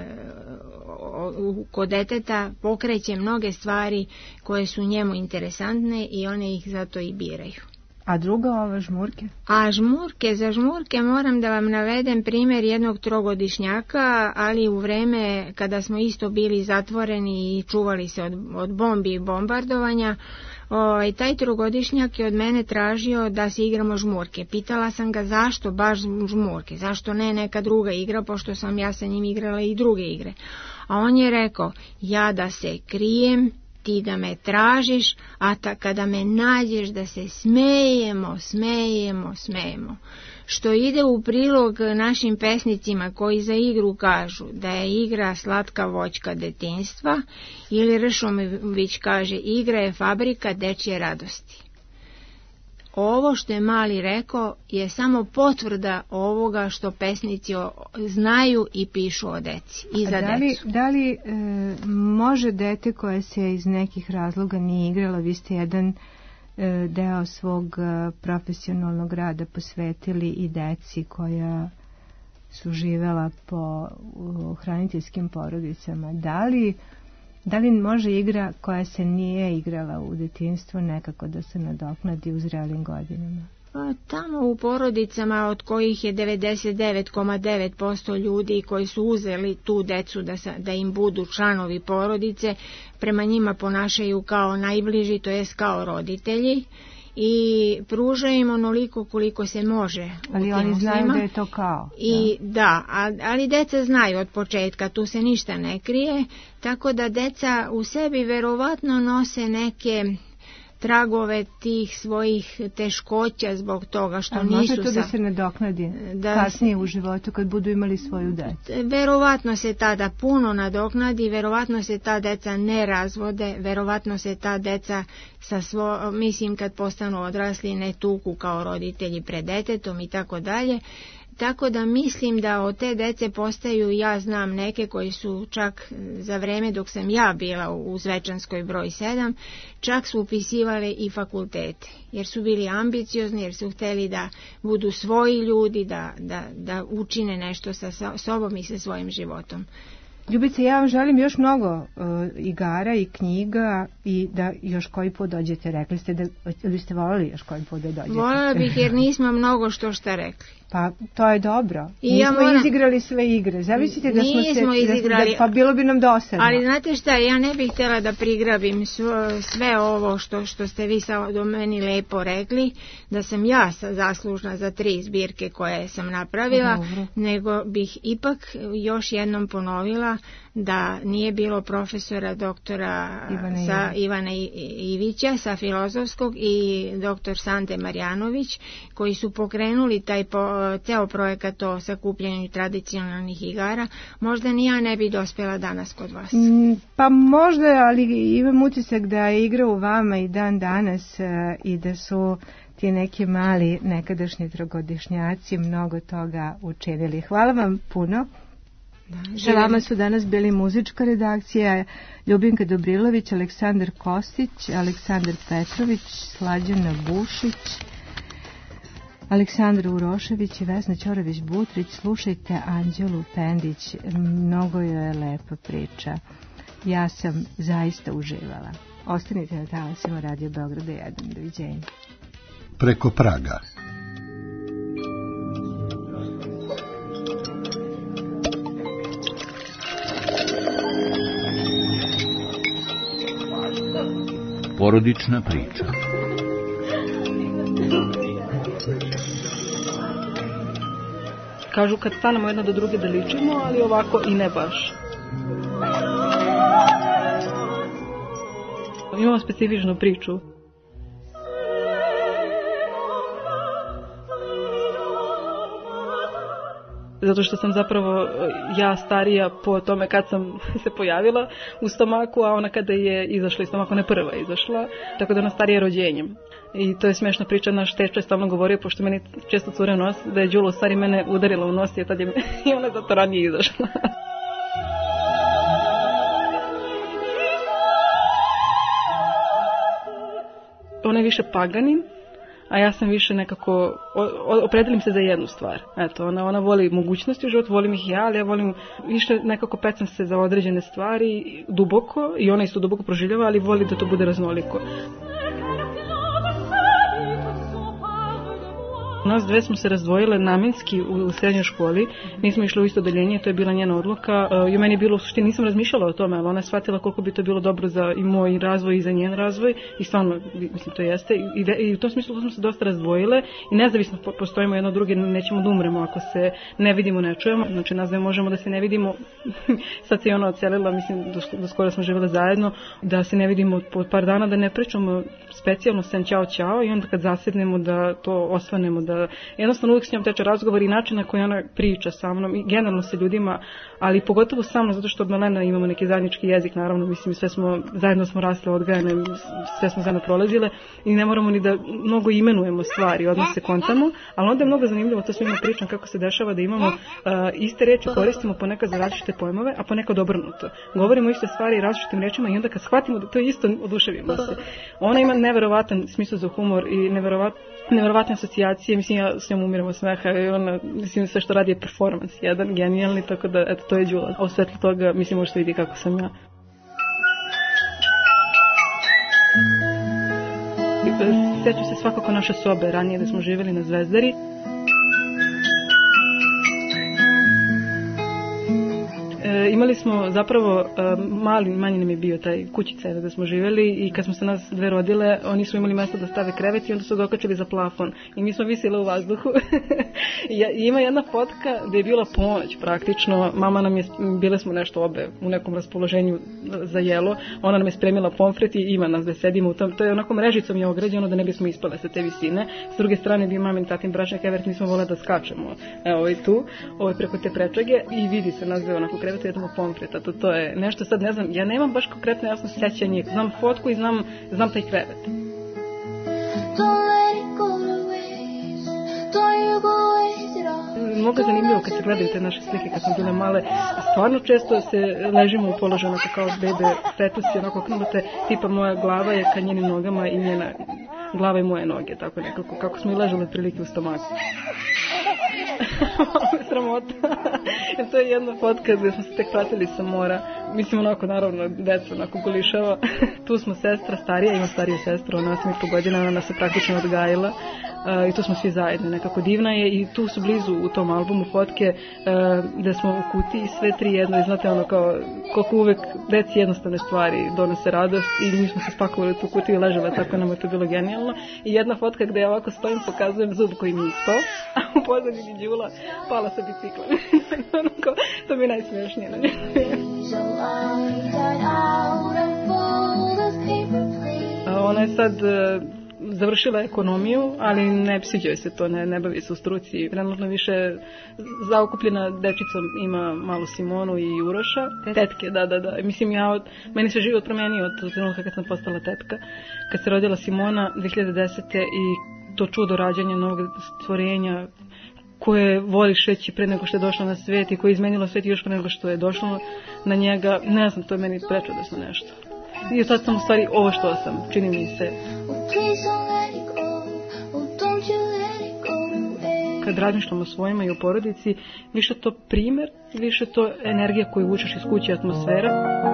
kod deteta, pokreće mnoge stvari koje su njemu interesantne i one ih zato i biraju. A druga ova žmurke? Za žmurke moram da vam navedem primjer jednog 3-godišnjaka, ali u vreme kada smo isto bili zatvoreni i čuvali se od bombi i bombardovanja, taj 3-godišnjak je od mene tražio da se igramo žmurke. Pitala sam ga zašto baš žmurke, zašto ne neka druga igra, pošto sam ja sa njim igrala i druge igre. A on je rekao, ja da se krijem, ti da me tražiš, a kada me nađeš da se smejemo. Što ide u prilog našim pesnicima koji za igru kažu da je igra slatka voćka detinjstva, ili Ršumović kaže, igra je fabrika dečje radosti. Ovo što je Mali rekao je samo potvrda ovoga što pesnici znaju i pišu o deci i za decu. Da li može dete koje se iz nekih razloga nije igrala, vi ste jedan deo svog profesionalnog rada posvetili i deci koja su živela po hraniteljskim porodicama. Da li može igra koja se nije igrala u detinjstvu nekako da se nadoknadi u zrelim godinama? Tamo u porodicama od kojih je 99,9% ljudi koji su uzeli tu decu da im budu članovi porodice, prema njima ponašaju kao najbliži, to jest kao roditelji, i pružaju im onoliko koliko se može. Ali oni znaju da je to kao. Ali deca znaju od početka, tu se ništa ne krije, tako da deca u sebi verovatno nose neke tragove tih svojih teškoća zbog toga što nisu... Može to da se nadoknadi kasnije u životu kad budu imali svoju decu? Verovatno se tada puno nadoknadi, verovatno se ta deca ne razvode, verovatno se ta deca mislim kad postanu odrasli ne tuku kao roditelji pred detetom i tako dalje. Tako da mislim da od te dece postaju, ja znam neke koji su čak za vreme dok sam ja bila u Zvečanskoj broj 7, čak su upisivali i fakultete, jer su bili ambiciozni, jer su hteli da budu svoji ljudi, da učine nešto sa sobom i sa svojim životom. Ljubice, ja vam želim još mnogo igara i knjiga i da još koji put dođete. Rekli ste da biste voljeli još koji put da dođete. Voljela bih jer nismo mnogo šta rekli. Pa to je dobro. Nismo izigrali sve igre. Zamislite da smo izigrali. Pa bilo bi nam dosadno. Ali znate šta, ja ne bih htjela da prigrabim sve ovo što ste vi do meni lepo rekli, da sam ja zaslužna za 3 zbirke koje sam napravila, nego bih ipak još jednom ponovila da nije bilo profesora doktora Ivana Ivića sa Filozofskog i doktor Sante Marjanović koji su pokrenuli taj ceo projekat o sakupljanju tradicionalnih igara, možda ni ja ne bi dospjela danas kod vas. Pa možda, ali imam utisak da je igra u vama i dan danas i da su ti neki mali nekadašnji trogodišnjaci mnogo toga učinili. Hvala vam puno. Sa vama su danas bili muzička redakcija Ljubinka Dobrilović, Aleksandar Kostić, Aleksandar Petrović, Slađana Bušić, Aleksandra Urošević i Vesna Ćorović-Butrić. Slušajte Anđelu Pendić, mnogo joj je lepa priča. Ja sam zaista uživala. Ostanite na talasima Radio Beograda 1. Doviđenja. Preko praga. Porodična priča. Kažu kad stanemo jedna do druge da ličimo, ali ovako i ne baš. Imamo specifičnu priču. Zato što sam zapravo ja starija po tome kad sam se pojavila u stomaku, a ona kada je izašla iz stomaku, ne prva izašla, tako da ona starija rođenjem. I to je smiješna priča, naš teča je stalno govorio, pošto meni često cure nos, da je Đula u stvari mene udarila u nos i tad je i ona zato ranije izašla. Ona je više paganin, a ja sam više nekako, opredelim se za jednu stvar. Eto, ona voli mogućnosti u životu, volim ih ja, ali ja volim, više nekako pecam se za određene stvari duboko i ona isto duboko proživljava, ali voli da to bude raznoliko. Nas dve smo se razdvojile namjenski u srednjoj školi, nismo išli u isto odeljenje, to je bila njena odluka i u meni je bilo, u suštini nisam razmišljala o tome, ali ona je shvatila koliko bi to bilo dobro za i moj razvoj i za njen razvoj i stvarno, mislim, to jeste i u tom smislu smo se dosta razdvojile i nezavisno postojimo jedno druge, nećemo da umremo ako se ne vidimo, ne čujemo, znači nas dve možemo da se ne vidimo, sad se i ona ocelila, mislim, do skoro smo živjeli zajedno, da se ne vidimo po par dana, da ne pričamo specijalno sem ćao i onda kad zasednemo da to osvanemo, da jednostavno uvijek s njom teče razgovor i način na koji ona priča sa mnom i generalno sa ljudima, ali pogotovo sa mnom zato što od malena imamo neki zajednički jezik, naravno, mislim, zajedno smo rasle, odgajane, sve smo zajedno prolazile i ne moramo ni da mnogo imenujemo stvari, odmah se kontamo, ali onda je mnogo zanimljivo, to svima pričam kako se dešava da imamo iste reči, koristimo ponekad za različite pojmove, a ponekad obrnuto. Govorimo iste stvari različitim rečima i onda kad shvatimo da to je isto, oduševimo se. Ona ima neverovatan smisao za humor i neverovatne asocijacije, mislim, ja s njom umiram od smeha i ona, mislim, sve što radi je performans jedan, genijalni, tako da, eto, to je Đula. A u svetlu toga, mislim, možete vidi kako sam ja. Sjećam se svakako naše sobe, ranije da smo živjeli na Zvezdari. I imali smo zapravo manji nam je bio taj kućica da smo živjeli i kad smo se nas dve rodile, oni su imali mjesto da stave krevet i onda su ga okačili za plafon i mi smo visile u vazduhu. I ima jedna fotka gdje je bila ponoć praktično, mama nam je, bile smo nešto obe u nekom raspoloženju za jelo, ona nam je spremila pomfret i ima nas da sedimo u tom, to je onako mrežicom je ograđeno da ne bismo ispale sa te visine. S druge strane bio mamin tatin bračni kever, nismo voleli da skačemo. Evo i tu, preko te prečage i vidi se nas dve onako krevetu jedemo pomfreta. To je nešto sad ne znam, ja nemam baš konkretno jasno sećanje, znam fotku i znam taj krevet. Mnogo zanimljivo kad se gledaju te naše slike kad smo bile male, stvarno često se ležimo u položaju onako kao bebe fetusi, onako oknute, tipa moja glava je ka njenim nogama i njena glava i moje noge, tako nekako, kako smo i ležali prilike u stomaku. Sramota. To je jedna fotka gdje smo se tek pratili sa mora. Mislim onako, naravno, deca onako golišava. Tu smo sestra starija, ima stariju sestru, ona 8,5 godina, ona nas se praktično odgajila. I tu smo svi zajedno, nekako divna je i tu su blizu u tom albumu fotke gdje smo u kutiji sve tri jedno i znate ono kao koliko uvek deci jednostavne stvari donose radost i mi smo se spakovali tu kutiju i ležale, tako nam je to bilo genijalno. I jedna fotka gdje ja ovako stojim, pokazujem zub koji mi ispao, a u pozadini Đula pala sa biciklom. To mi je najsmešnije na njegu. Ona je sad završila ekonomiju, ali ne sviđa joj se to, ne bavi se u struci. Trenutno više zaokupljena dečicom ima malo Simonu i Uroša. Tetke, da. Mislim, meni se život promenio od trenutka kad sam postala tetka. Kad se rodila Simona 2010. i to čudo rađanja novog stvorenja koje voli šeći pre nego što je došlo na svet i koje je izmenilo svet još pre nego što je došlo na njega. Ne znam, to je meni prečudesno nešto. I sad sam u stvari ovo što sam, čini mi se. Kad razmišljamo o svojima i o porodici, više to primjer, više to energija koju vučeš iz kuće, atmosfera.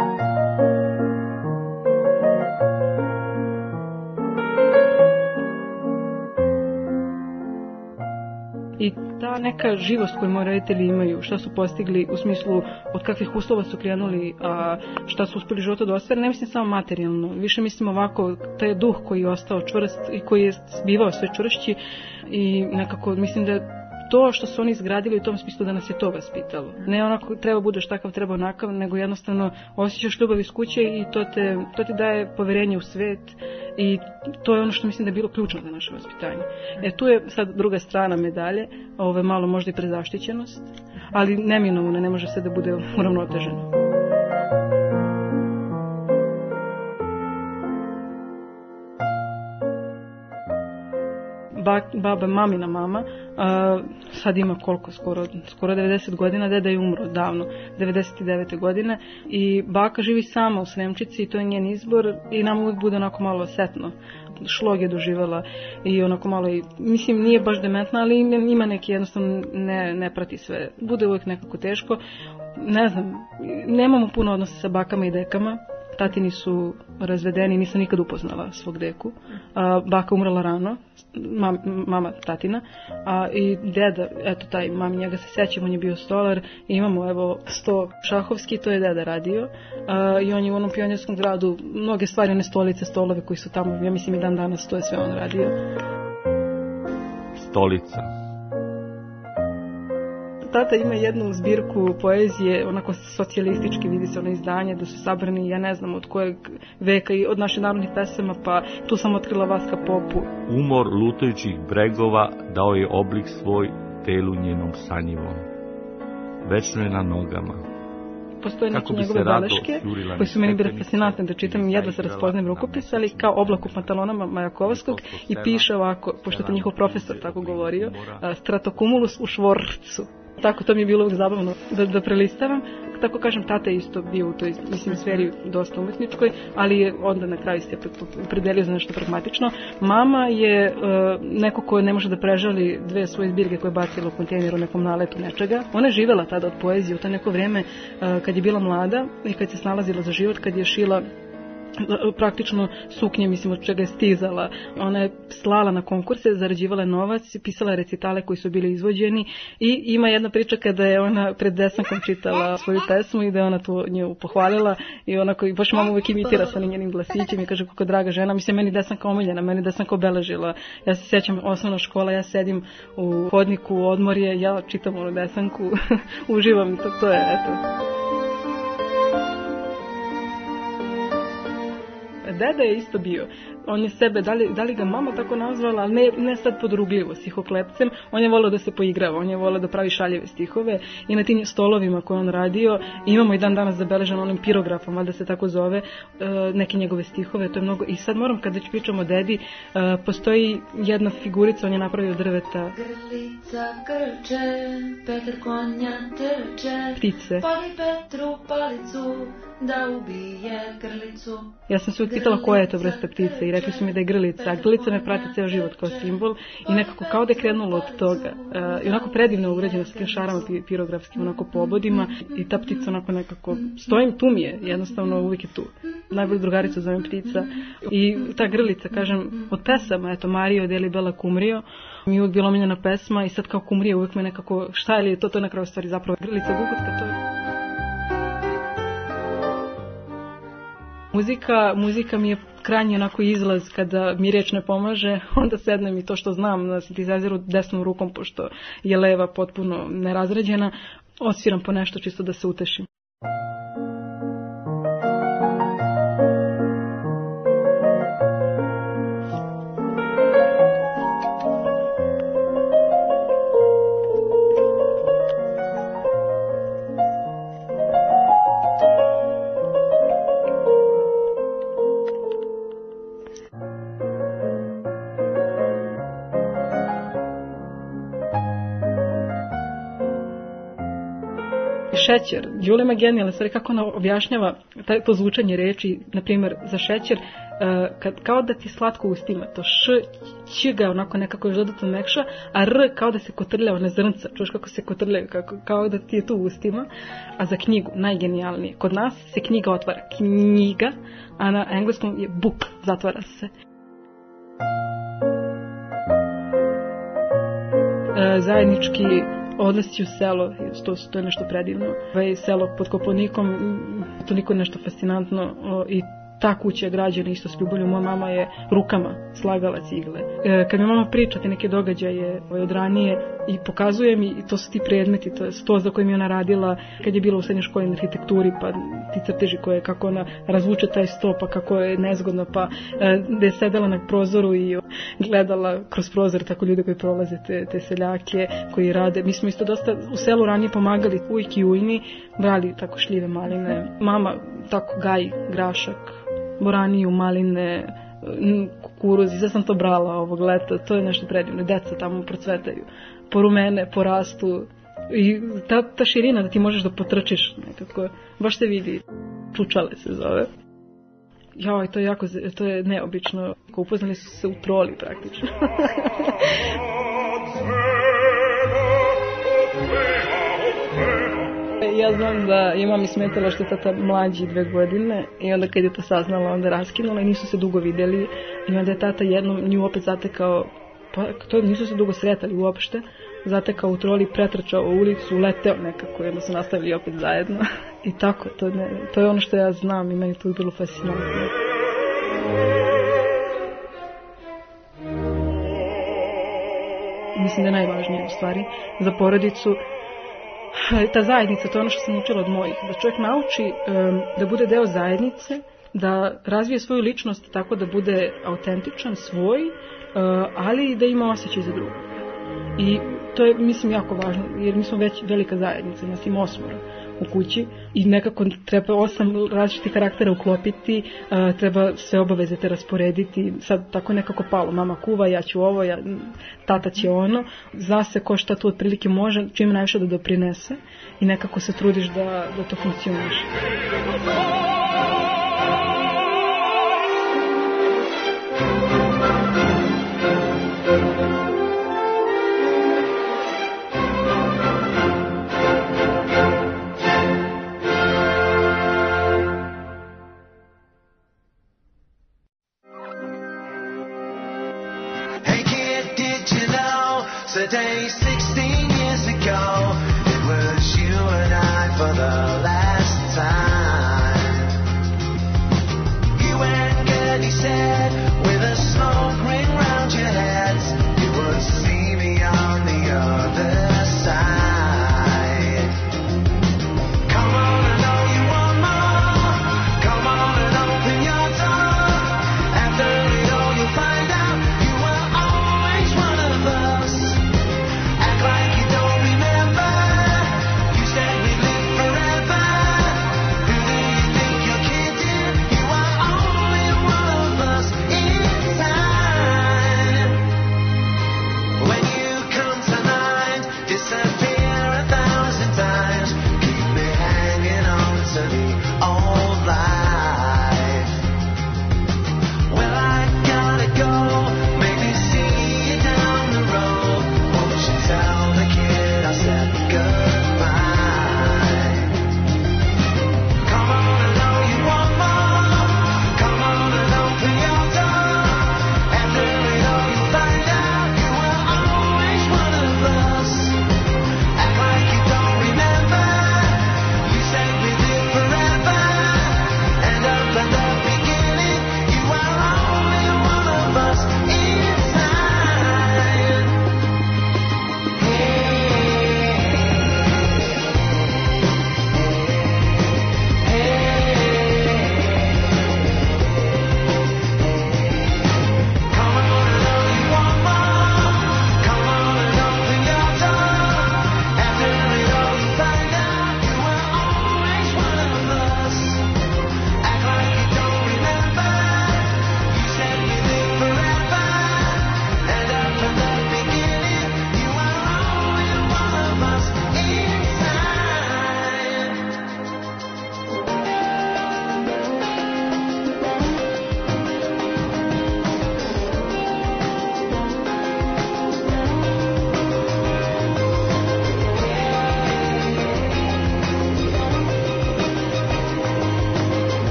I ta neka živost koju moji roditelji imaju, šta su postigli u smislu od kakvih uslova su krenuli, a šta su uspjeli života da ostvare, ne mislim samo materijalno, više mislim ovako, taj duh koji je ostao čvrst i koji je bivao sve čvršći i nekako mislim da je to što su oni izgradili u tom smislu da nas je to vaspitalo. Ne onako treba budeš takav, treba onakav, nego jednostavno osjećaš ljubav iz kuće i to ti daje poverenje u svet i to je ono što mislim da je bilo ključno za naše vaspitanje. Tu je sad druga strana medalje, malo možda i prezaštićenost, ali neminovno, ne može se da bude uravnoteženo. Baba, mamina mama, sad ima koliko, skoro 90 godina, deda je umro davno, 99. godine i baka živi sama u Sremčici i to je njen izbor i nam uvijek bude onako malo setno. Šlog je doživjela i onako malo, mislim nije baš dementna, ali ima neki jednostavno ne prati sve, bude uvijek nekako teško. Ne znam, nemamo puno odnosa sa bakama i dekama. Tatini su razvedeni, nisam nikad upoznala svog deku. Baka umrla rano, mama tatina, i deda, eto taj mami, njega se sećam, on je bio stolar, i imamo evo sto šahovski, to je deda radio, i on je u onom Pionirskom gradu, mnoge stvari, one stolice, stolove koji su tamo, ja mislim i dan danas, to je sve on radio. Stolica. Tata ima jednu zbirku poezije, onako socijalistički, vidi se ono izdanje, da su sabrani, ja ne znam od kojeg veka i od naših narodnih pesama, pa tu sam otkrila Vaska Popu. Umor lutajućih bregova dao je oblik svoj telu njenom sanjivom. Večno je na nogama. Postoje neke njegove beleške koje su meni bile fascinantne da čitam, jedva se raspoznajem rukopis, ali kao Oblak u pantalonama Majakovskog i piše ovako, pošto je njihov profesor tako govorio, Stratocumulus u švorcu. Tako to mi je bilo uvijek zabavno da prelistavam. Tako kažem, tata je isto bio u toj, mislim, sferi dosta umetničkoj, ali je onda na kraju se predelio za nešto pragmatično. Mama je neko ko ne može da prežali dve svoje zbirke koje je bacila u kontejner u nekom naletu nečega. Ona je živjela tada od poezije u to neko vrijeme kad je bila mlada i kad se snalazila za život, kad je šila praktično suknje, mislim, od čega je stizala. Ona je slala na konkurse, zarađivala novac, pisala recitale koji su bili izvođeni i ima jedna priča kada je ona pred Desankom čitala svoju pesmu i da je ona tu nju pohvalila i ona koji baš mama uvijek imitira sa njenim glasićem i kaže kako draga žena, mislim, meni Desanka omiljena, meni Desanka obeležila. Ja se sjećam osnovna škola, ja sedim u hodniku, odmorje, ja čitam onu Desanku, uživam i to je, eto. Deda je isto bio. On je sebe, da li ga mama tako nazvala, ali ne sad podrugljivo, stihoklepcem. On je volio da se poigrava, on je volio da pravi šaljeve stihove i na tim stolovima koje on radio. Imamo i dan danas zabeležen onim pirografom, valjda se tako zove, neke njegove stihove. To je mnogo. I sad moram, kad već pričamo o dedi, postoji jedna figurica, on je napravio od drveta. Grlica krče, Petar konja trče, ptice. Pali Petru palicu, da ubije grlicu. Ja sam se uvijek pitala koja je to vrsta ptice i rekli su mi da je grlica. A grlica me prati ceo život kao simbol i nekako kao da je krenulo od toga. I onako predivno urađena sa tim šarama pirografskim, onako pobodima i ta ptica onako nekako stojim, tu mi je, jednostavno uvijek je tu. Najbolju drugaricu zovem ptica i ta grlica, kažem, od pesama, eto, Mario deli Bela Kumrio, mi je uvijek bila omiljena pesma i sad kao Kumrija uvijek me nekako, šta je li to je na kraju stvari zapravo grlica gugutka, to je. Muzika mi je krajnji onako izlaz kada mi riječ ne pomaže, onda sednem i to što znam na sintezazeru desnom rukom, pošto je leva potpuno nerazrađena, osviram po nešto čisto da se utešim. Šećer. Đule ima genijalne stvari kako ona objašnjava to zvučanje reči, na primjer za šećer, kao da ti slatko u ustima, to š, ć ga onako nekako još dodatno mekša, a r kao da se kotrlja one zrnca, čuješ kako se kotrljaju, kao da ti je tu u ustima, a za knjigu, najgenijalnije, kod nas se knjiga otvara, knjiga, a na engleskom je book, zatvara se. Zajednički odlasci u selo, to je nešto predivno. Selo pod Koponikom, to niko je nešto fascinantno i ta kuća je građena isto s ljubavljom. Moja mama je rukama slagala cigle. Kad mi mama priča te neke događaje od ranije i pokazuje mi, to su ti predmeti, to je sto za kojim je ona radila kad je bila u srednjoj školi na arhitekturi, pa ti crteži koje, kako ona razvuče taj sto, pa kako je nezgodno, pa da je sedela na prozoru i gledala kroz prozor tako ljude koji prolaze, te seljake koji rade. Mi smo isto dosta u selu ranije pomagali ujki i ujni, brali tako šljive, maline. Mama tako gaji grašak, boraniju, maline, kukuruzi, sad sam to brala ovog leta, to je nešto predivno, deca tamo procvetaju, porumene, porastu i ta širina da ti možeš da potrčiš nekako, baš se vidi, čučale se zove. Joj, to je neobično, upoznali su se u troli praktično. Ja znam da je mami smetalo što je tata mlađi 2 godine i onda kad je to saznala, onda raskinula i nisu se dugo vidjeli i onda je tata jednom nju opet zatekao, pa to nisu se dugo sretali uopšte, zatekao u troli, pretrčao u ulicu, leteo nekako i onda su nastavili opet zajedno i tako, to je ono što ja znam i meni to je bilo fascinantno. Mislim da je najvažnije u stvari za porodicu ta zajednica, to je ono što sam učila od mojih, da čovjek nauči da bude deo zajednice, da razvije svoju ličnost tako da bude autentičan, svoj, ali i da ima osjećaj za drugog. I to je, mislim, jako važno, jer mi smo već velika zajednica, nas ima 8 u kući i nekako treba 8 različitih karaktera uklopiti, treba sve obaveze te rasporediti, sad tako nekako palo, mama kuva, ja ću ovo, tata će ono, zna se ko šta tu otprilike može, čim najviše da doprinese i nekako se trudiš da to funkcioniše.